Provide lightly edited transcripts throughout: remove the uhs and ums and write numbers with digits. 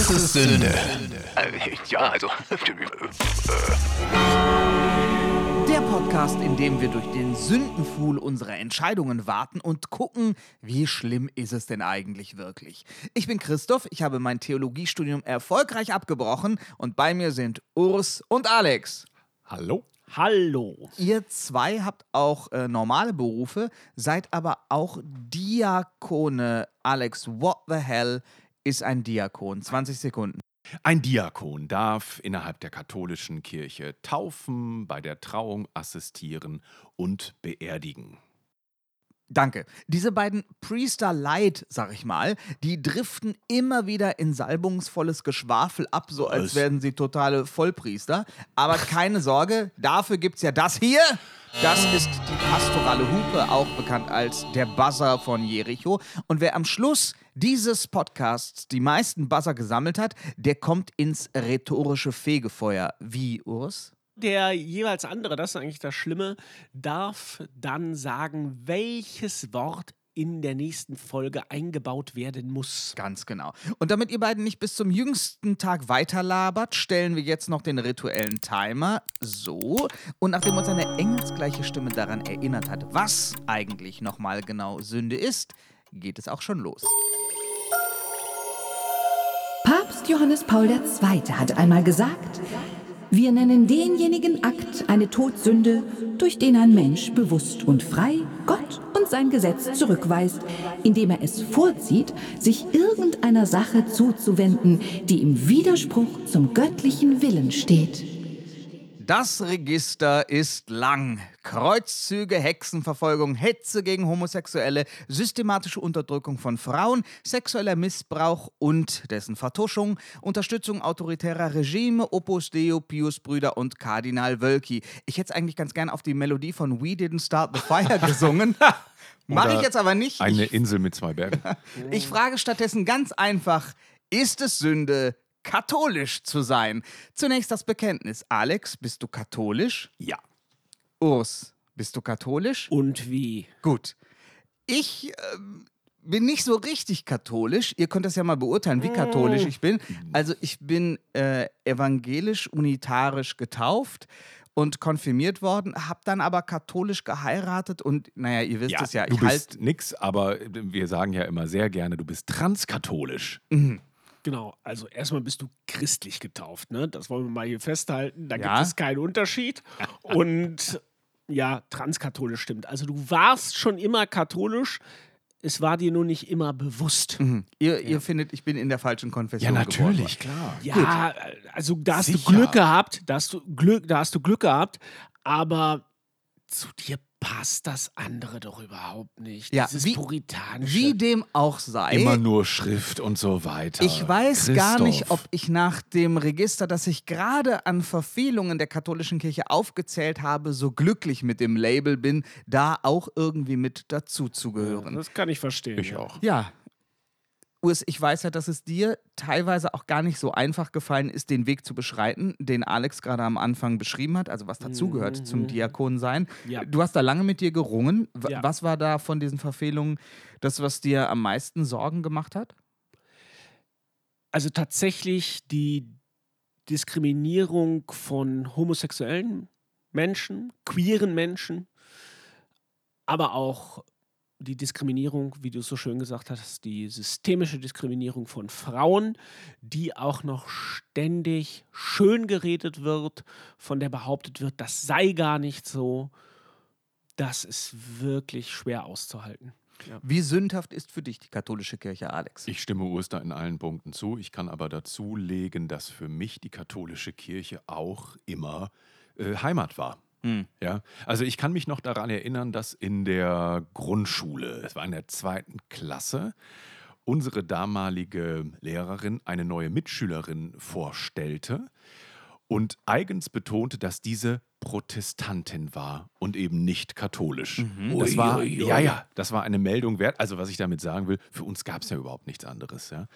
Was ist Sünde? Ja, also. Der Podcast, in dem wir durch den Sündenpfuhl unserer Entscheidungen warten und gucken, wie schlimm ist es denn eigentlich wirklich. Ich bin Christoph, ich habe mein Theologiestudium erfolgreich abgebrochen und bei mir sind Urs und Alex. Hallo. Hallo. Ihr zwei habt auch normale Berufe, seid aber auch Diakone. Alex, what the hell ist ein Diakon? 20 Sekunden. Ein Diakon darf innerhalb der katholischen Kirche taufen, bei der Trauung assistieren und beerdigen. Danke. Diese beiden Priester Light, sag ich mal, die driften immer wieder in salbungsvolles Geschwafel ab, so als wären sie totale Vollpriester. Aber keine Sorge, dafür gibt's ja das hier. Das ist die pastorale Hupe, auch bekannt als der Buzzer von Jericho. Und wer am Schluss dieses Podcasts die meisten Buzzer gesammelt hat, der kommt ins rhetorische Fegefeuer. Wie, Urs? Der jeweils andere, das ist eigentlich das Schlimme, darf dann sagen, welches Wort in der nächsten Folge eingebaut werden muss. Ganz genau. Und damit ihr beiden nicht bis zum jüngsten Tag weiterlabert, stellen wir jetzt noch den rituellen Timer. So. Und nachdem uns eine engelsgleiche Stimme daran erinnert hat, was eigentlich nochmal genau Sünde ist, geht es auch schon los. Papst Johannes Paul II. Hat einmal gesagt: Wir nennen denjenigen Akt eine Todsünde, durch den ein Mensch bewusst und frei Gott und sein Gesetz zurückweist, indem er es vorzieht, sich irgendeiner Sache zuzuwenden, die im Widerspruch zum göttlichen Willen steht. Das Register ist lang. Kreuzzüge, Hexenverfolgung, Hetze gegen Homosexuelle, systematische Unterdrückung von Frauen, sexueller Missbrauch und dessen Vertuschung, Unterstützung autoritärer Regime, Opus Deo, Pius-Brüder und Kardinal Wölki. Ich hätte es eigentlich ganz gern auf die Melodie von We Didn't Start the Fire gesungen. Mache ich jetzt aber nicht. Eine Insel mit zwei Bergen. Ich frage stattdessen ganz einfach, ist es Sünde, katholisch zu sein? Zunächst das Bekenntnis. Alex, bist du katholisch? Ja. Urs, bist du katholisch? Und wie? Gut. Ich bin nicht so richtig katholisch. Ihr könnt das ja mal beurteilen, wie katholisch ich bin. Also ich bin evangelisch-unitarisch getauft und konfirmiert worden, habe dann aber katholisch geheiratet und, naja, ihr wisst es ja. Du bist nix, aber wir sagen ja immer sehr gerne, du bist transkatholisch. Genau, also erstmal bist du christlich getauft, ne? Das wollen wir mal hier festhalten. Da Ja. gibt es keinen Unterschied. Und ja, transkatholisch stimmt. Also du warst schon immer katholisch, es war dir nur nicht immer bewusst. Ihr findet, ich bin in der falschen Konfession Ja, geboren natürlich, klar. Ja, also da hast Sicher. du Glück gehabt, da hast du Glück gehabt, aber zu dir passt das andere doch überhaupt nicht. Ja, Dieses wie Puritanische. dem auch sei. Immer nur Schrift und so weiter. Ich weiß gar nicht, Christoph. ob ich nach dem Register, das ich gerade an Verfehlungen der katholischen Kirche aufgezählt habe, so glücklich mit dem Label bin, da auch irgendwie mit dazu zu gehören. Das kann ich verstehen. Ich auch. Ja. Urs, ich weiß ja, dass es dir teilweise auch gar nicht so einfach gefallen ist, den Weg zu beschreiten, den Alex gerade am Anfang beschrieben hat, also was dazugehört zum Diakonsein. Ja. Du hast da lange mit dir gerungen. Ja. Was war da von diesen Verfehlungen das, was dir am meisten Sorgen gemacht hat? Also tatsächlich die Diskriminierung von homosexuellen Menschen, queeren Menschen, aber auch die Diskriminierung, wie du es so schön gesagt hast, die systemische Diskriminierung von Frauen, die auch noch ständig schön geredet wird, von der behauptet wird, das sei gar nicht so. Das ist wirklich schwer auszuhalten. Wie sündhaft ist für dich die katholische Kirche, Alex? Ich stimme Urs da in allen Punkten zu. Ich kann aber dazu legen, dass für mich die katholische Kirche auch immer Heimat war. Ja, also ich kann mich noch daran erinnern, dass in der Grundschule, es war in der 2. Klasse, unsere damalige Lehrerin eine neue Mitschülerin vorstellte und eigens betonte, dass diese Protestantin war und eben nicht katholisch. Das war, das war eine Meldung wert. Also was ich damit sagen will, für uns gab es ja überhaupt nichts anderes. Ja.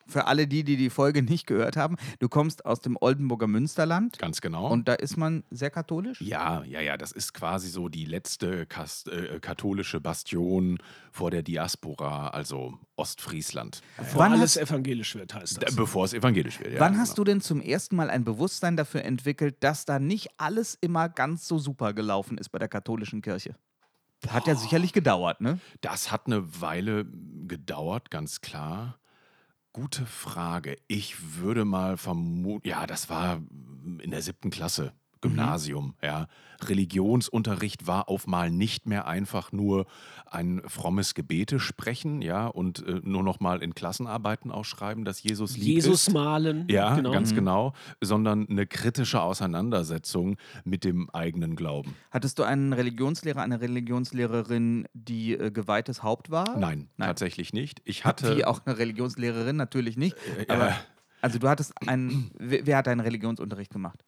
für alle die Folge nicht gehört haben, du kommst aus dem Oldenburger Münsterland. Ganz genau. Und da ist man sehr katholisch? Ja, das ist quasi so die letzte katholische Bastion vor der Diaspora, also Ostfriesland. Bevor alles evangelisch wird, heißt das. Bevor es evangelisch wird, ja. Wann hast du denn zum ersten Mal ein Bewusstsein dafür entwickelt, dass da nicht alles immer ganz so super gelaufen ist bei der katholischen Kirche? Hat ja sicherlich gedauert, ne? Das hat eine Weile gedauert, ganz klar. Gute Frage. Ich würde mal vermuten, ja, das war in der 7. Klasse, Gymnasium, ja. Religionsunterricht war auf mal nicht mehr einfach nur ein frommes Gebete sprechen, ja, und nur noch mal in Klassenarbeiten ausschreiben, dass Jesus lieb ist. Jesus malen. Ja, genau. ganz genau, sondern eine kritische Auseinandersetzung mit dem eigenen Glauben. Hattest du einen Religionslehrer, eine Religionslehrerin, die geweihtes Haupt war? Nein, tatsächlich nicht. Ich hatte Wie auch eine Religionslehrerin? Natürlich nicht. Aber, also du hattest wer hat deinen Religionsunterricht gemacht?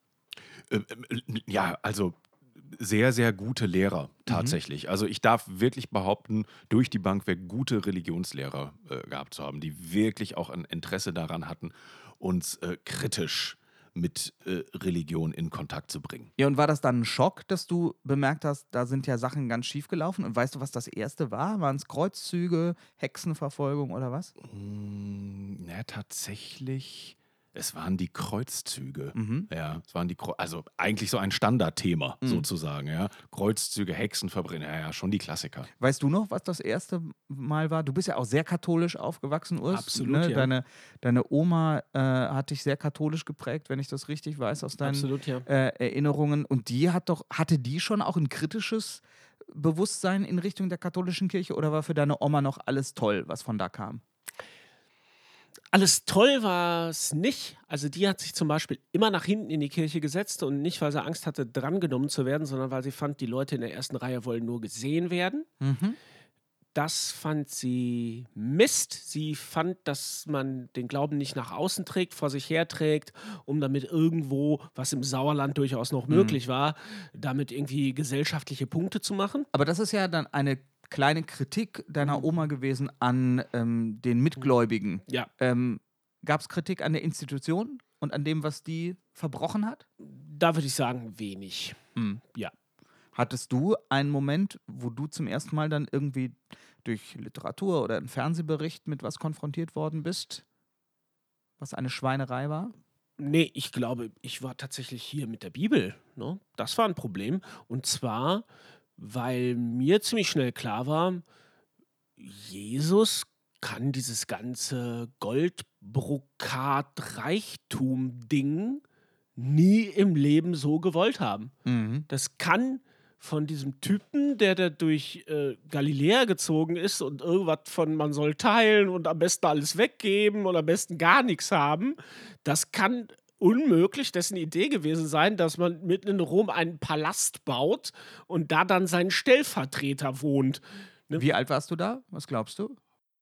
Ja, also sehr, sehr gute Lehrer tatsächlich. Also ich darf wirklich behaupten, durch die Bank weg gute Religionslehrer gehabt zu haben, die wirklich auch ein Interesse daran hatten, uns kritisch mit Religion in Kontakt zu bringen. Ja, und war das dann ein Schock, dass du bemerkt hast, da sind ja Sachen ganz schief gelaufen? Und weißt du, was das erste war? Waren es Kreuzzüge, Hexenverfolgung oder was? Na, tatsächlich. Es waren die Kreuzzüge. Ja, es waren also eigentlich so ein Standardthema sozusagen. Ja. Kreuzzüge, Hexenverbrennen, ja, schon die Klassiker. Weißt du noch, was das erste Mal war? Du bist ja auch sehr katholisch aufgewachsen, Urs. Absolut, ne? ja. Deine Oma hat dich sehr katholisch geprägt, wenn ich das richtig weiß, aus deinen Absolut, ja. Erinnerungen. Und hatte die schon auch ein kritisches Bewusstsein in Richtung der katholischen Kirche oder war für deine Oma noch alles toll, was von da kam? Alles toll war es nicht. Also die hat sich zum Beispiel immer nach hinten in die Kirche gesetzt und nicht, weil sie Angst hatte, drangenommen zu werden, sondern weil sie fand, die Leute in der ersten Reihe wollen nur gesehen werden. Das fand sie Mist. Sie fand, dass man den Glauben nicht nach außen trägt, vor sich herträgt, um damit irgendwo, was im Sauerland durchaus noch möglich war, damit irgendwie gesellschaftliche Punkte zu machen. Aber das ist ja dann eine kleine Kritik deiner Oma gewesen an den Mitgläubigen. Ja. Gab es Kritik an der Institution und an dem, was die verbrochen hat? Da würde ich sagen, wenig. Ja. Hattest du einen Moment, wo du zum ersten Mal dann irgendwie durch Literatur oder einen Fernsehbericht mit was konfrontiert worden bist, was eine Schweinerei war? Nee, ich glaube, ich war tatsächlich hier mit der Bibel. Ne? Das war ein Problem. Und zwar, weil mir ziemlich schnell klar war, Jesus kann dieses ganze Goldbrokat-Reichtum-Ding nie im Leben so gewollt haben. Das kann von diesem Typen, der da durch Galiläa gezogen ist und irgendwas von man soll teilen und am besten alles weggeben und am besten gar nichts haben, das kann unmöglich dessen Idee gewesen sein, dass man mitten in Rom einen Palast baut und da dann sein Stellvertreter wohnt. Ne? Wie alt warst du da? Was glaubst du?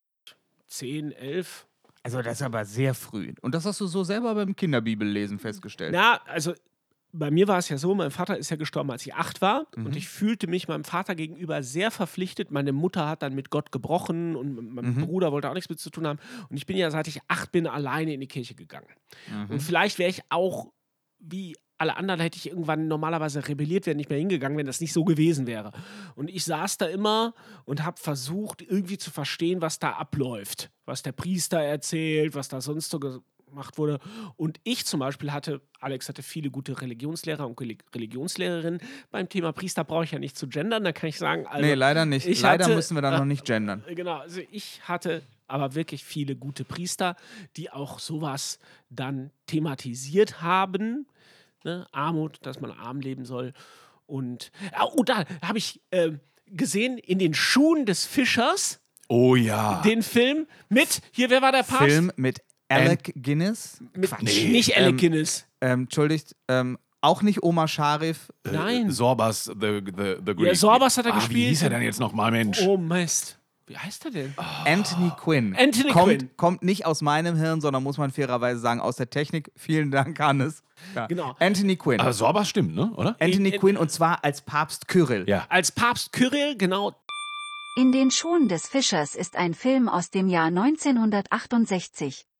10, 11. Also das ist aber sehr früh. Und das hast du so selber beim Kinderbibellesen festgestellt? Na, also bei mir war es ja so, mein Vater ist ja gestorben, als ich 8 war und ich fühlte mich meinem Vater gegenüber sehr verpflichtet. Meine Mutter hat dann mit Gott gebrochen und mein Bruder wollte auch nichts mit zu tun haben. Und ich bin ja, seit ich 8 bin, alleine in die Kirche gegangen. Und vielleicht wäre ich auch, wie alle anderen, hätte ich irgendwann normalerweise rebelliert, wäre nicht mehr hingegangen, wenn das nicht so gewesen wäre. Und ich saß da immer und habe versucht, irgendwie zu verstehen, was da abläuft. Was der Priester erzählt, was da sonst so gemacht wurde. Und ich zum Beispiel Alex hatte viele gute Religionslehrer und Religionslehrerinnen. Beim Thema Priester brauche ich ja nicht zu gendern, da kann ich sagen, also nee, leider nicht. Leider müssen wir da noch nicht gendern. Genau, also ich hatte aber wirklich viele gute Priester, die auch sowas dann thematisiert haben. Ne? Armut, dass man arm leben soll. Und da habe ich gesehen, in den Schuhen des Fischers, Oh ja. den Film mit, hier, wer war der Papst? Film mit Alec Guinness. Nicht Alec Guinness. Entschuldigt, auch nicht Omar Sharif. Nein. Sorbas, the Greek. Ja, Sorbas hat er gespielt. Wie hieß er denn jetzt nochmal, Mensch? Oh Mist. Wie heißt er denn? Anthony Quinn. Anthony Quinn. Kommt nicht aus meinem Hirn, sondern muss man fairerweise sagen, aus der Technik. Vielen Dank, Hannes. Ja. Genau. Anthony Quinn. Aber Sorbas stimmt, ne? Oder? Anthony Quinn und zwar als Papst Kyrill. Ja. Als Papst Kyrill, genau. In den Schuhen des Fischers ist ein Film aus dem Jahr 1968.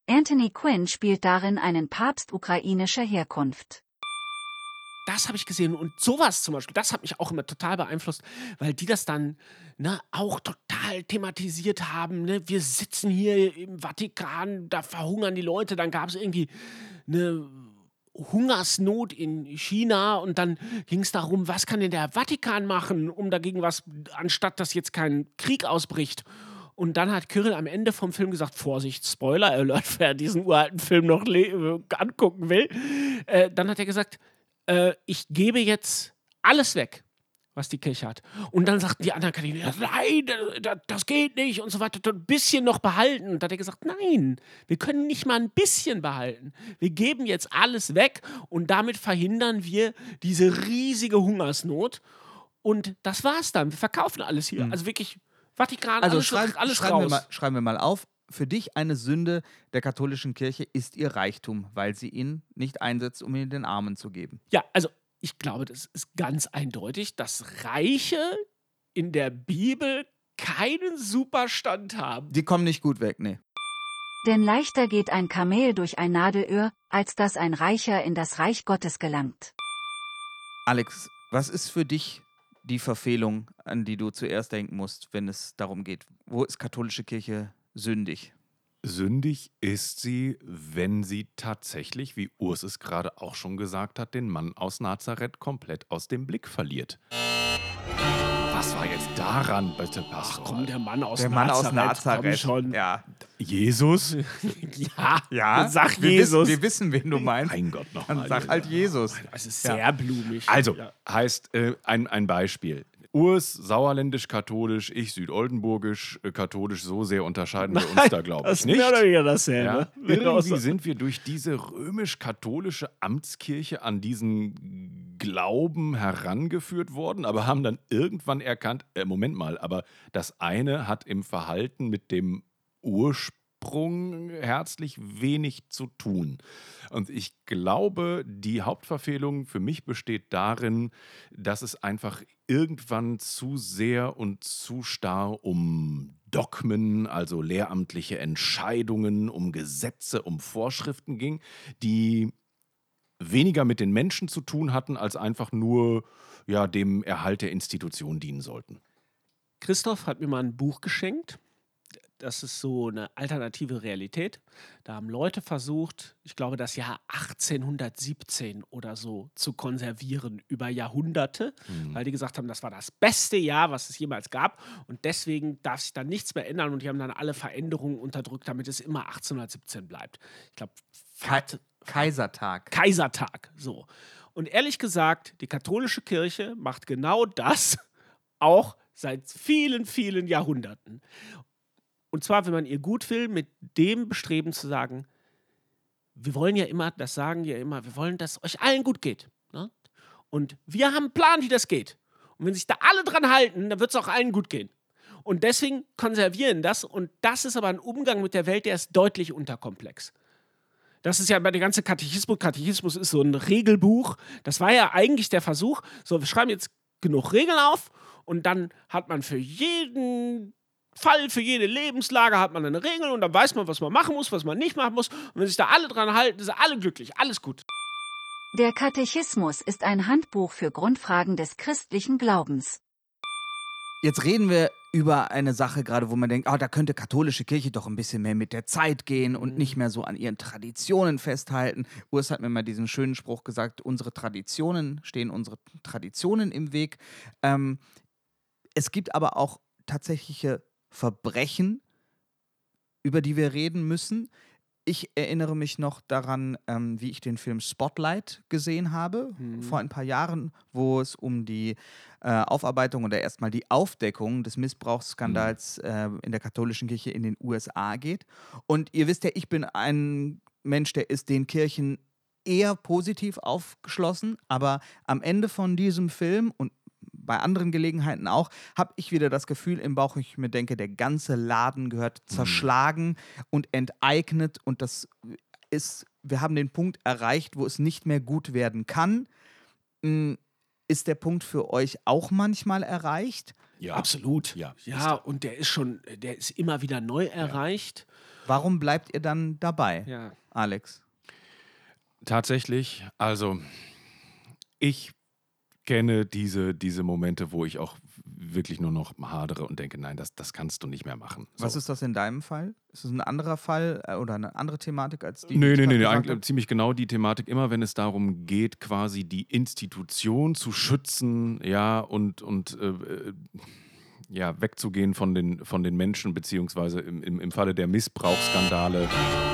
Anthony Quinn spielt darin einen Papst ukrainischer Herkunft. Das habe ich gesehen und sowas zum Beispiel, das hat mich auch immer total beeinflusst, weil die das dann auch total thematisiert haben. Ne? Wir sitzen hier im Vatikan, da verhungern die Leute, dann gab es irgendwie eine Hungersnot in China und dann ging es darum, was kann denn der Vatikan machen, um dagegen was, anstatt dass jetzt kein Krieg ausbricht. Und dann hat Kyrill am Ende vom Film gesagt, Vorsicht, Spoiler Alert, wer diesen uralten Film noch angucken will. Dann hat er gesagt, ich gebe jetzt alles weg, was die Kirche hat. Und dann sagten die anderen Katholiken, nein, das geht nicht und so weiter, ein bisschen noch behalten. Und dann hat er gesagt, nein, wir können nicht mal ein bisschen behalten. Wir geben jetzt alles weg und damit verhindern wir diese riesige Hungersnot. Und das war's dann. Wir verkaufen alles hier. Also wirklich Vatikan, Also alles raus. schreiben wir mal auf. Für dich eine Sünde der katholischen Kirche ist ihr Reichtum, weil sie ihn nicht einsetzt, um ihn den Armen zu geben. Ja, also ich glaube, das ist ganz eindeutig, dass Reiche in der Bibel keinen Superstand haben. Die kommen nicht gut weg, nee. Denn leichter geht ein Kamel durch ein Nadelöhr, als dass ein Reicher in das Reich Gottes gelangt. Alex, was ist für dich die Verfehlung, an die du zuerst denken musst, wenn es darum geht? Wo ist katholische Kirche sündig? Sündig ist sie, wenn sie tatsächlich, wie Urs es gerade auch schon gesagt hat, den Mann aus Nazareth komplett aus dem Blick verliert. Was war jetzt daran, bitte, Pastor? Ach komm, der Mann aus Der Nazareth. Mann aus Nazareth. Komm schon. Ja. Jesus? Ja, sag Jesus. Wir wissen, wen du meinst. Mein Gott, Dann nochmal. sag halt Jesus. Es ist sehr blumig. Also, Ja. heißt ein Beispiel. Urs sauerländisch-katholisch, ich südoldenburgisch-katholisch, so sehr unterscheiden wir uns da, glaube Das ich, ist nicht. mehr oder weniger dasselbe. Ja, Genau so. irgendwie sind wir durch diese römisch-katholische Amtskirche an diesen Glauben herangeführt worden, aber haben dann irgendwann erkannt, Moment mal, aber das eine hat im Verhalten mit dem Ursprung herzlich wenig zu tun. Und ich glaube, die Hauptverfehlung für mich besteht darin, dass es einfach irgendwann zu sehr und zu starr um Dogmen, also lehramtliche Entscheidungen, um Gesetze, um Vorschriften ging, die weniger mit den Menschen zu tun hatten, als einfach nur dem Erhalt der Institution dienen sollten. Christoph hat mir mal ein Buch geschenkt. Das ist so eine alternative Realität. Da haben Leute versucht, ich glaube, das Jahr 1817 oder so zu konservieren über Jahrhunderte, weil die gesagt haben, das war das beste Jahr, was es jemals gab. Und deswegen darf sich dann nichts mehr ändern. Und die haben dann alle Veränderungen unterdrückt, damit es immer 1817 bleibt. Ich glaube, Kaisertag, so. Und ehrlich gesagt, die katholische Kirche macht genau das auch seit vielen, vielen Jahrhunderten. Und zwar, wenn man ihr gut will, mit dem Bestreben zu sagen, wir wollen ja immer, das sagen wir immer, wir wollen, dass euch allen gut geht. Ne? Und wir haben einen Plan, wie das geht. Und wenn sich da alle dran halten, dann wird es auch allen gut gehen. Und deswegen konservieren das. Und das ist aber ein Umgang mit der Welt, der ist deutlich unterkomplex. Das ist ja bei der ganzen Katechismus. Katechismus ist so ein Regelbuch. Das war ja eigentlich der Versuch. So, wir schreiben jetzt genug Regeln auf und dann hat man für jeden Fall, für jede Lebenslage hat man eine Regel und dann weiß man, was man machen muss, was man nicht machen muss. Und wenn sich da alle dran halten, sind alle glücklich, alles gut. Der Katechismus ist ein Handbuch für Grundfragen des christlichen Glaubens. Jetzt reden wir über eine Sache gerade, wo man denkt, da könnte katholische Kirche doch ein bisschen mehr mit der Zeit gehen und nicht mehr so an ihren Traditionen festhalten. Urs hat mir mal diesen schönen Spruch gesagt, unsere Traditionen im Weg. Es gibt aber auch tatsächliche Verbrechen, über die wir reden müssen. Ich erinnere mich noch daran, wie ich den Film Spotlight gesehen habe, vor ein paar Jahren, wo es um die Aufarbeitung oder erstmal die Aufdeckung des Missbrauchsskandals in der katholischen Kirche in den USA geht. Und ihr wisst ja, ich bin ein Mensch, der ist den Kirchen eher positiv aufgeschlossen, aber am Ende von diesem Film und bei anderen Gelegenheiten auch, habe ich wieder das Gefühl im Bauch, ich mir denke, der ganze Laden gehört zerschlagen und enteignet und wir haben den Punkt erreicht, wo es nicht mehr gut werden kann. Ist der Punkt für euch auch manchmal erreicht? Ja, Absolut. Ja, Ja, und der ist immer wieder neu erreicht. Warum bleibt ihr dann dabei, Ja. Alex? Tatsächlich, also ich kenne diese Momente, wo ich auch wirklich nur noch hadere und denke, nein, das kannst du nicht mehr machen. So. Was ist das in deinem Fall? Ist es ein anderer Fall oder eine andere Thematik als die? Nee, ich gerade gesagt eigentlich habe? ziemlich genau die Thematik. Immer wenn es darum geht, quasi die Institution zu schützen, ja, und ja, wegzugehen von den Menschen, beziehungsweise im Falle der Missbrauchsskandale,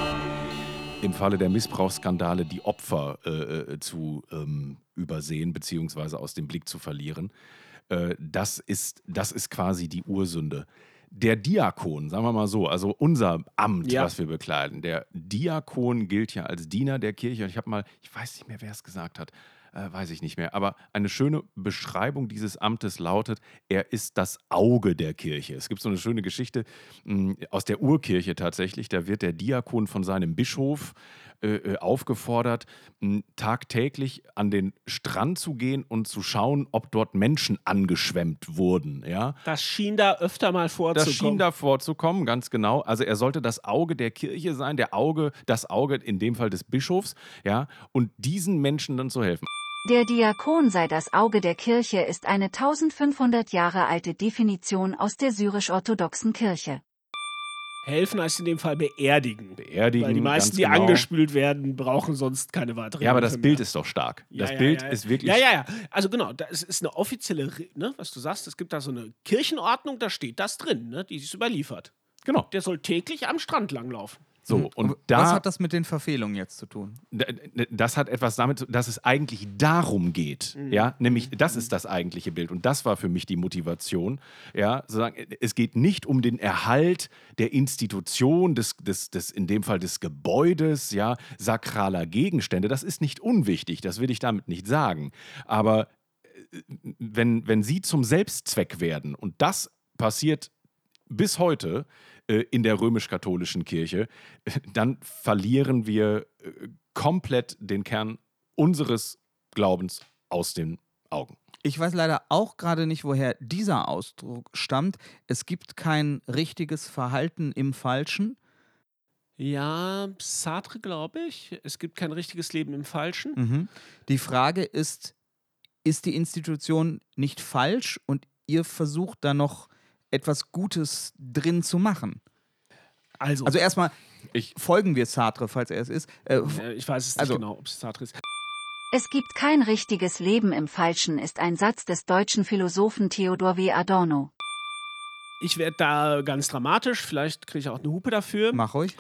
die Opfer zu übersehen, beziehungsweise aus dem Blick zu verlieren. Das ist quasi die Ursünde. Der Diakon, sagen wir mal so, also unser Amt, Ja. was wir bekleiden, der Diakon gilt ja als Diener der Kirche. Und ich weiß nicht mehr, wer es gesagt hat, weiß ich nicht mehr, aber eine schöne Beschreibung dieses Amtes lautet, er ist das Auge der Kirche. Es gibt so eine schöne Geschichte aus der Urkirche tatsächlich, da wird der Diakon von seinem Bischof aufgefordert, tagtäglich an den Strand zu gehen und zu schauen, ob dort Menschen angeschwemmt wurden. Ja? Das schien da öfter mal vorzukommen. Das schien da vorzukommen, ganz genau. Also er sollte das Auge der Kirche sein, das Auge in dem Fall des Bischofs, ja, und diesen Menschen dann zu helfen. Der Diakon sei das Auge der Kirche ist eine 1500 Jahre alte Definition aus der syrisch-orthodoxen Kirche. Helfen heißt in dem Fall beerdigen. Beerdigen, Weil die meisten, ganz die genau. angespült werden, brauchen sonst keine weitere Ja, aber Hilfe das Bild mehr. ist doch stark. Ja, Das Bild ja. ist wirklich... Ja. Also genau, das ist eine offizielle, ne, was du sagst, es gibt da so eine Kirchenordnung, da steht das drin, ne, die ist überliefert. Genau. Der soll täglich am Strand langlaufen. So, und Was da... hat das mit den Verfehlungen jetzt zu tun? Das hat etwas damit zu tun, dass es eigentlich darum geht. Ja, nämlich das ist das eigentliche Bild. Und das war für mich die Motivation. Ja, sozusagen, es geht nicht um den Erhalt der Institution, des in dem Fall des Gebäudes, ja, sakraler Gegenstände. Das ist nicht unwichtig, das will ich damit nicht sagen. Aber wenn sie zum Selbstzweck werden, und das passiert bis heute in der römisch-katholischen Kirche, dann verlieren wir komplett den Kern unseres Glaubens aus den Augen. Ich weiß leider auch gerade nicht, woher dieser Ausdruck stammt. Es gibt kein richtiges Verhalten im Falschen. Ja, Sartre, glaube ich. Es gibt kein richtiges Leben im Falschen. Die Frage ist die Institution nicht falsch und ihr versucht da noch etwas Gutes drin zu machen? Also erstmal folgen wir Sartre, falls er es ist. ich weiß es nicht genau, ob es Sartre ist. Es gibt kein richtiges Leben im Falschen ist ein Satz des deutschen Philosophen Theodor W. Adorno. Ich werde da ganz dramatisch, vielleicht kriege ich auch eine Hupe dafür. Mach ruhig.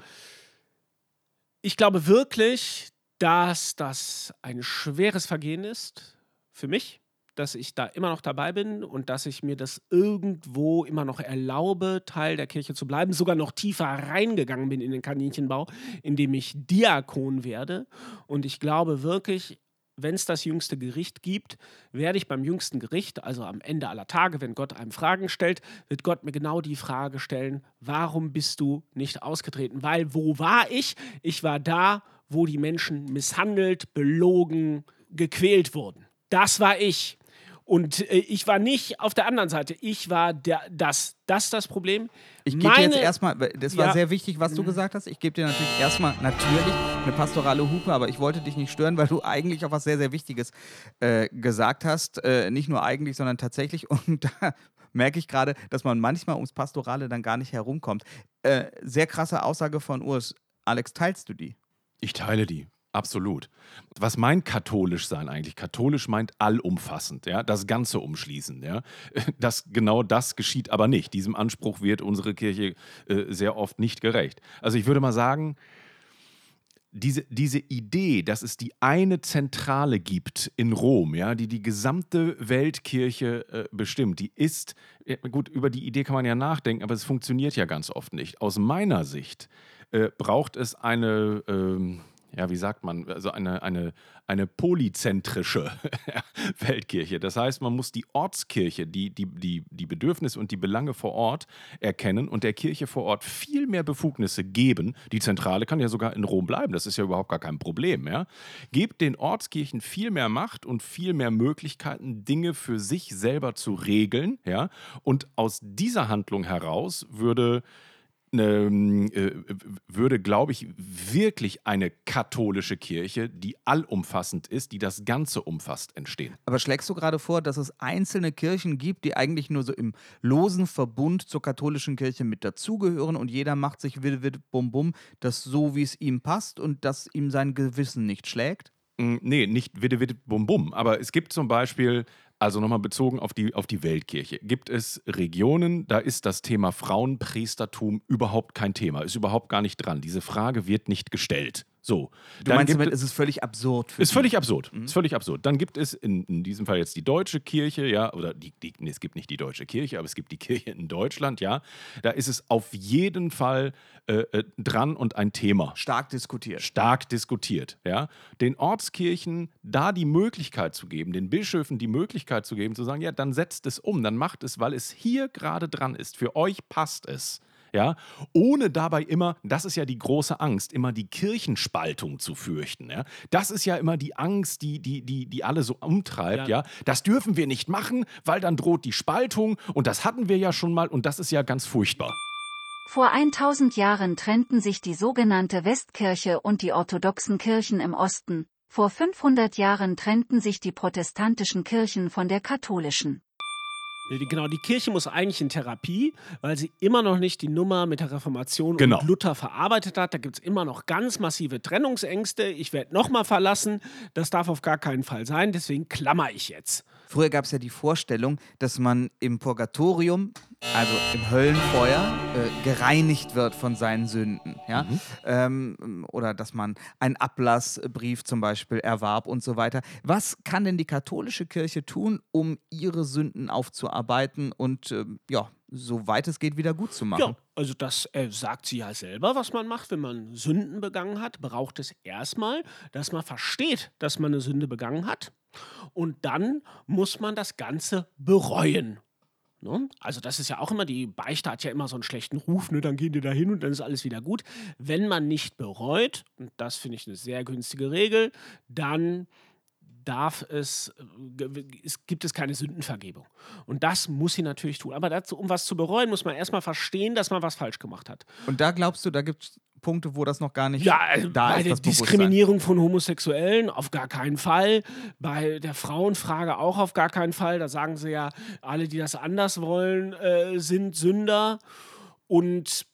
Ich glaube wirklich, dass das ein schweres Vergehen ist für mich, dass ich da immer noch dabei bin und dass ich mir das irgendwo immer noch erlaube, Teil der Kirche zu bleiben, sogar noch tiefer reingegangen bin in den Kaninchenbau, indem ich Diakon werde. Und ich glaube wirklich, wenn es das jüngste Gericht gibt, werde ich beim jüngsten Gericht, also am Ende aller Tage, wenn Gott einem Fragen stellt, wird Gott mir genau die Frage stellen, warum bist du nicht ausgetreten? Weil wo war ich? Ich war da, wo die Menschen misshandelt, belogen, gequält wurden. Das war ich. Und ich war nicht auf der anderen Seite. Ich war das ist das Problem. Ich gebe dir jetzt erstmal, das war sehr wichtig, was du gesagt hast. Ich gebe dir natürlich erstmal eine pastorale Hupe, aber ich wollte dich nicht stören, weil du eigentlich auch was sehr, sehr Wichtiges gesagt hast. Nicht nur eigentlich, sondern tatsächlich. Und da merke ich gerade, dass man manchmal ums Pastorale dann gar nicht herumkommt. Sehr krasse Aussage von Urs. Alex, teilst du die? Ich teile die. Absolut. Was meint katholisch sein eigentlich? Katholisch meint allumfassend, ja, das Ganze umschließen, ja. Genau das geschieht aber nicht. Diesem Anspruch wird unsere Kirche sehr oft nicht gerecht. Also ich würde mal sagen, diese Idee, dass es die eine Zentrale gibt in Rom, ja, die gesamte Weltkirche bestimmt, die ist, gut, über die Idee kann man ja nachdenken, aber es funktioniert ja ganz oft nicht. Aus meiner Sicht braucht es eine wie sagt man, also eine polyzentrische Weltkirche. Das heißt, man muss die Ortskirche, die Bedürfnisse und die Belange vor Ort erkennen und der Kirche vor Ort viel mehr Befugnisse geben. Die Zentrale kann ja sogar in Rom bleiben, das ist ja überhaupt gar kein Problem. Ja? Gebt den Ortskirchen viel mehr Macht und viel mehr Möglichkeiten, Dinge für sich selber zu regeln. Ja? Und aus dieser Handlung heraus würde würde, glaube ich, wirklich eine katholische Kirche, die allumfassend ist, die das Ganze umfasst, entstehen. Aber schlägst du gerade vor, dass es einzelne Kirchen gibt, die eigentlich nur so im losen Verbund zur katholischen Kirche mit dazugehören und jeder macht sich wild bum bum, das so, wie es ihm passt und dass ihm sein Gewissen nicht schlägt? Nee, nicht witte, witte, bum, bum. Aber es gibt zum Beispiel, also nochmal bezogen auf die Weltkirche, gibt es Regionen, da ist das Thema Frauenpriestertum überhaupt kein Thema, ist überhaupt gar nicht dran. Diese Frage wird nicht gestellt. So. Du meinst damit, es ist völlig absurd für Ist die? völlig absurd. Ist völlig absurd. Dann gibt es in diesem Fall jetzt die deutsche Kirche, ja, oder nee, es gibt nicht die deutsche Kirche, aber es gibt die Kirche in Deutschland, ja. Da ist es auf jeden Fall dran und ein Thema. Stark diskutiert. Stark diskutiert, ja. Den Ortskirchen da die Möglichkeit zu geben, den Bischöfen die Möglichkeit zu geben, zu sagen, ja, dann setzt es um, dann macht es, weil es hier gerade dran ist. Für euch passt es. Ja, ohne dabei immer, das ist ja die große Angst, immer die Kirchenspaltung zu fürchten. Ja? Das ist ja immer die Angst, die alle so umtreibt. Ja. Das dürfen wir nicht machen, weil dann droht die Spaltung und das hatten wir ja schon mal und das ist ja ganz furchtbar. Vor 1000 Jahren trennten sich die sogenannte Westkirche und die orthodoxen Kirchen im Osten. Vor 500 Jahren trennten sich die protestantischen Kirchen von der katholischen. Genau, die Kirche muss eigentlich in Therapie, weil sie immer noch nicht die Nummer mit der Reformation Genau. und Luther verarbeitet hat. Da gibt es immer noch ganz massive Trennungsängste. Ich werde nochmal verlassen. Das darf auf gar keinen Fall sein. Deswegen klammer ich jetzt. Früher gab es ja die Vorstellung, dass man im Purgatorium, also im Höllenfeuer, gereinigt wird von seinen Sünden. Ja? Oder dass man einen Ablassbrief zum Beispiel erwarb und so weiter. Was kann denn die katholische Kirche tun, um ihre Sünden aufzuarbeiten und soweit es geht, wieder gut zu machen? Ja, also das sagt sie ja selber, was man macht, wenn man Sünden begangen hat. Braucht es erstmal, dass man versteht, dass man eine Sünde begangen hat. Und dann muss man das Ganze bereuen. Ne? Also das ist ja auch immer, die Beichte hat ja immer so einen schlechten Ruf, ne? Dann gehen die da hin und dann ist alles wieder gut. Wenn man nicht bereut, und das finde ich eine sehr günstige Regel, dann gibt es keine Sündenvergebung. Und das muss sie natürlich tun. Aber dazu, um was zu bereuen, muss man erstmal verstehen, dass man was falsch gemacht hat. Und da glaubst du, da gibt es Punkte, wo das noch gar nicht da da bei ist, der das Bewusstsein? Diskriminierung von Homosexuellen auf gar keinen Fall. Bei der Frauenfrage auch auf gar keinen Fall. Da sagen sie ja, alle, die das anders wollen, sind Sünder. Und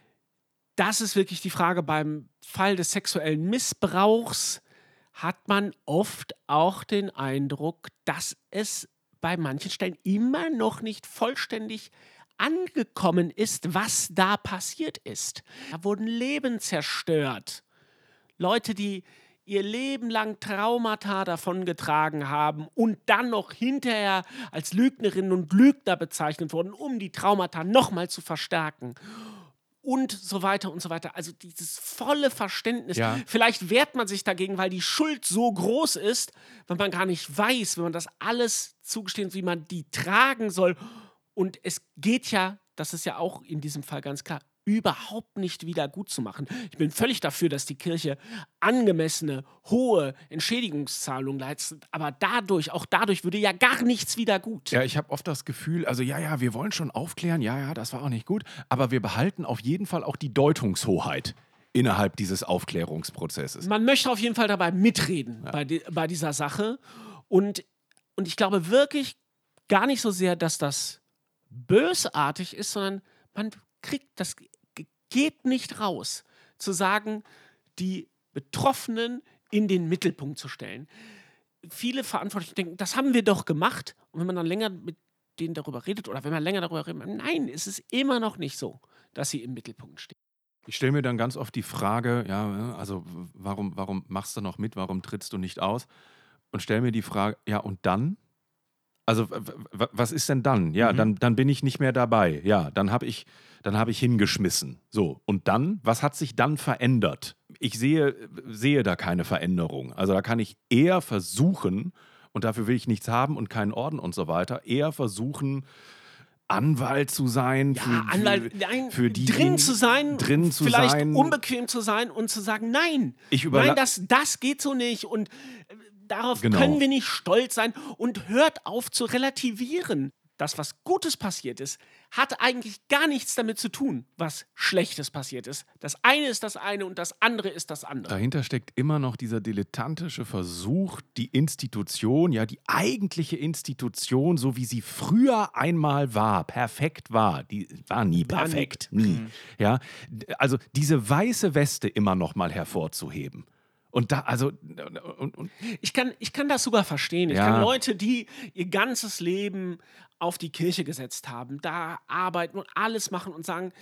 das ist wirklich die Frage beim Fall des sexuellen Missbrauchs. Hat man oft auch den Eindruck, dass es bei manchen Stellen immer noch nicht vollständig angekommen ist, was da passiert ist. Da wurden Leben zerstört. Leute, die ihr Leben lang Traumata davongetragen haben und dann noch hinterher als Lügnerinnen und Lügner bezeichnet wurden, um die Traumata nochmal zu verstärken. Und so weiter und so weiter. Also dieses volle Verständnis. Ja. Vielleicht wehrt man sich dagegen, weil die Schuld so groß ist, weil man gar nicht weiß, wenn man das alles zugesteht, wie man die tragen soll. Und es geht ja, das ist ja auch in diesem Fall ganz klar, überhaupt nicht wieder gut zu machen. Ich bin völlig dafür, dass die Kirche angemessene, hohe Entschädigungszahlungen leistet, aber auch dadurch würde ja gar nichts wieder gut. Ja, ich habe oft das Gefühl, also wir wollen schon aufklären, das war auch nicht gut, aber wir behalten auf jeden Fall auch die Deutungshoheit innerhalb dieses Aufklärungsprozesses. Man möchte auf jeden Fall dabei mitreden bei dieser Sache und ich glaube wirklich gar nicht so sehr, dass das bösartig ist, sondern man das geht nicht raus, zu sagen, die Betroffenen in den Mittelpunkt zu stellen. Viele Verantwortliche denken, das haben wir doch gemacht. Und wenn man dann länger mit denen darüber redet oder wenn man länger darüber redet, nein, es ist immer noch nicht so, dass sie im Mittelpunkt stehen. Ich stelle mir dann ganz oft die Frage, also warum machst du noch mit, warum trittst du nicht aus? Und stelle mir die Frage, und dann? Also was ist denn dann? Ja, dann bin ich nicht mehr dabei. Ja, dann habe ich hingeschmissen. So, und dann? Was hat sich dann verändert? Ich sehe da keine Veränderung. Also da kann ich eher versuchen, und dafür will ich nichts haben und keinen Orden und so weiter, eher versuchen, Anwalt zu sein, für die drin zu sein, vielleicht unbequem zu sein und zu sagen, nein, das geht so nicht und darauf können wir nicht stolz sein und hört auf zu relativieren. das, was Gutes passiert ist, hat eigentlich gar nichts damit zu tun, was Schlechtes passiert ist. Das eine ist das eine und das andere ist das andere. Dahinter steckt immer noch dieser dilettantische Versuch, die Institution, ja, die eigentliche Institution, so wie sie früher einmal war, perfekt war. Die war nie perfekt. Nie. Ja, also diese weiße Weste immer noch mal hervorzuheben. Und da, also. Ich kann das sogar verstehen. Ich kann Leute, die ihr ganzes Leben auf die Kirche gesetzt haben, da arbeiten und alles machen und sagen,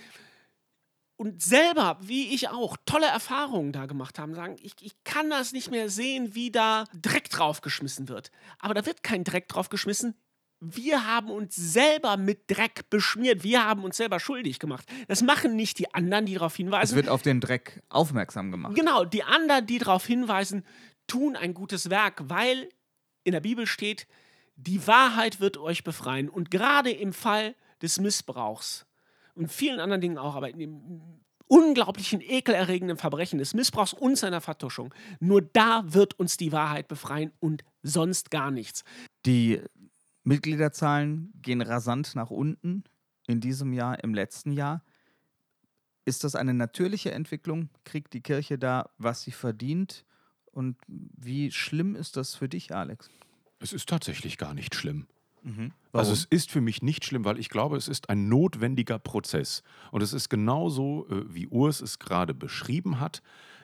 und selber, wie ich auch, tolle Erfahrungen da gemacht haben, sagen, ich kann das nicht mehr sehen, wie da Dreck draufgeschmissen wird. Aber da wird kein Dreck draufgeschmissen. Wir haben uns selber mit Dreck beschmiert. Wir haben uns selber schuldig gemacht. Das machen nicht die anderen, die darauf hinweisen. Es wird auf den Dreck aufmerksam gemacht. Genau, die anderen, die darauf hinweisen, tun ein gutes Werk, weil in der Bibel steht, die Wahrheit wird euch befreien. Und gerade im Fall des Missbrauchs und vielen anderen Dingen auch, aber in dem unglaublichen, ekelerregenden Verbrechen des Missbrauchs und seiner Vertuschung, nur da wird uns die Wahrheit befreien und sonst gar nichts. Die Mitgliederzahlen gehen rasant nach unten in diesem Jahr, im letzten Jahr. Ist das eine natürliche Entwicklung? Kriegt die Kirche da, was sie verdient? Und wie schlimm ist das für dich, Alex? Es ist tatsächlich gar nicht schlimm. Warum? Also es ist für mich nicht schlimm, weil ich glaube, es ist ein notwendiger Prozess. Und es ist genauso, wie Urs es gerade beschrieben hat,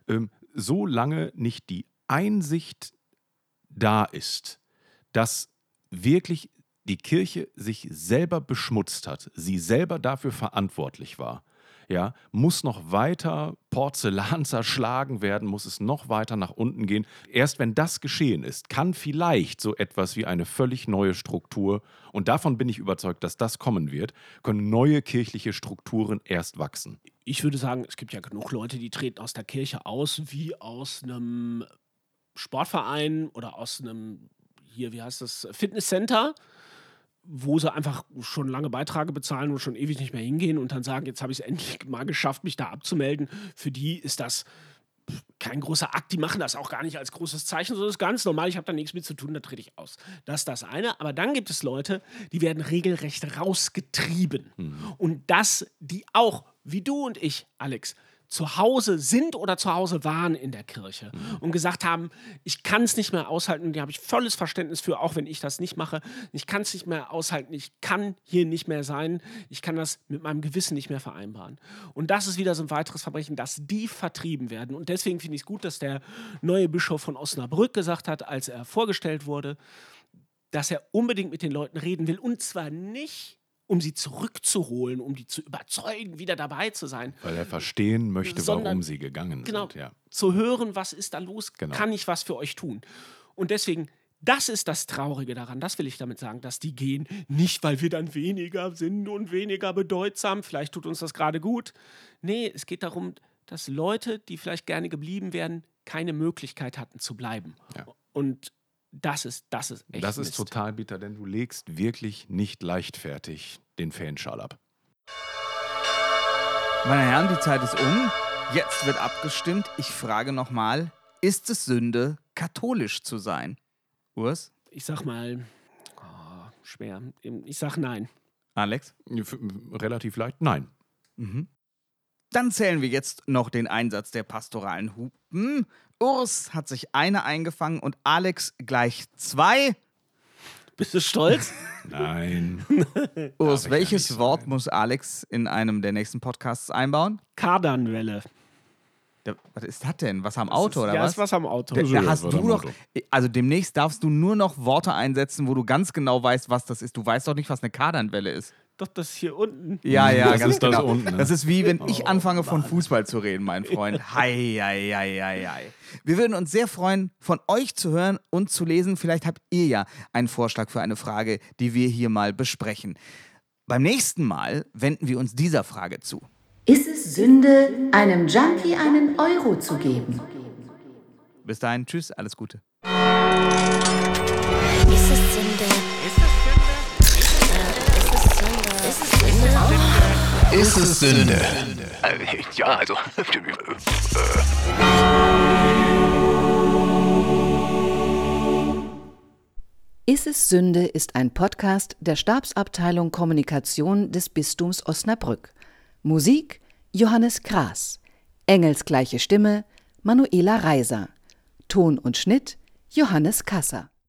solange nicht die Einsicht da ist, dass wirklich die Kirche sich selber beschmutzt hat, sie selber dafür verantwortlich war, ja, muss noch weiter Porzellan zerschlagen werden, muss es noch weiter nach unten gehen. Erst wenn das geschehen ist, kann vielleicht so etwas wie eine völlig neue Struktur, und davon bin ich überzeugt, dass das kommen wird, können neue kirchliche Strukturen erst wachsen. Ich würde sagen, es gibt ja genug Leute, die treten aus der Kirche aus, wie aus einem Sportverein oder aus einem, hier, wie heißt das, Fitnesscenter, wo sie einfach schon lange Beiträge bezahlen und schon ewig nicht mehr hingehen und dann sagen, jetzt habe ich es endlich mal geschafft, mich da abzumelden. Für die ist das kein großer Akt. Die machen das auch gar nicht als großes Zeichen, sondern das ist ganz normal. Ich habe da nichts mit zu tun, da trete ich aus. Das ist das eine. Aber dann gibt es Leute, die werden regelrecht rausgetrieben. Und das, die auch, wie du und ich, Alex, zu Hause sind oder zu Hause waren in der Kirche und gesagt haben, ich kann es nicht mehr aushalten, und da habe ich volles Verständnis für, auch wenn ich das nicht mache, ich kann es nicht mehr aushalten, ich kann hier nicht mehr sein, ich kann das mit meinem Gewissen nicht mehr vereinbaren. Und das ist wieder so ein weiteres Verbrechen, dass die vertrieben werden. Und deswegen finde ich es gut, dass der neue Bischof von Osnabrück gesagt hat, als er vorgestellt wurde, dass er unbedingt mit den Leuten reden will, und zwar nicht, um sie zurückzuholen, um die zu überzeugen, wieder dabei zu sein. Weil er verstehen möchte, Sondern, warum sie gegangen genau, sind. Ja. Zu hören, was ist da los, Genau. kann ich was für euch tun? Und deswegen, das ist das Traurige daran, das will ich damit sagen, dass die gehen, nicht weil wir dann weniger sind und weniger bedeutsam, vielleicht tut uns das gerade gut. Nee, es geht darum, dass Leute, die vielleicht gerne geblieben wären, keine Möglichkeit hatten zu bleiben. Ja. Und das ist echt Das ist Mist. total bitter, denn du legst wirklich nicht leichtfertig den Fanschal ab. Meine Herren, die Zeit ist um. Jetzt wird abgestimmt. Ich frage nochmal, ist es Sünde, katholisch zu sein? Urs? Ich sag mal, schwer. Ich sag nein. Alex? Relativ leicht? Nein. Dann zählen wir jetzt noch den Einsatz der pastoralen Hupen. Urs hat sich eine eingefangen und Alex gleich 2. Bist du stolz? Nein. Urs, ja welches nicht Wort sagen. muss Alex in einem der nächsten Podcasts einbauen? Kardanwelle. Was ist das denn? Was am Auto oder ja, was? ist was am Auto. Da Ja, hast war du am noch, Auto. also demnächst darfst du nur noch Worte einsetzen, wo du ganz genau weißt, was das ist. Du weißt doch nicht, was eine Kardanwelle ist. Doch, das hier unten. Ja, Das ganz ist das genau. unten, ne? Das ist wie, wenn ich anfange, von Fußball zu reden, mein Freund. Hei, hei, hei, hei, hei. Wir würden uns sehr freuen, von euch zu hören und zu lesen. Vielleicht habt ihr ja einen Vorschlag für eine Frage, die wir hier mal besprechen. Beim nächsten Mal wenden wir uns dieser Frage zu. Ist es Sünde, einem Junkie einen Euro zu geben? Bis dahin, tschüss, alles Gute. Ist es Sünde? Ist es Sünde? Ja, also. Ist es Sünde ist ein Podcast der Stabsabteilung Kommunikation des Bistums Osnabrück. Musik Johannes Kraas. Engelsgleiche Stimme Manuela Reiser. Ton und Schnitt Johannes Kasser.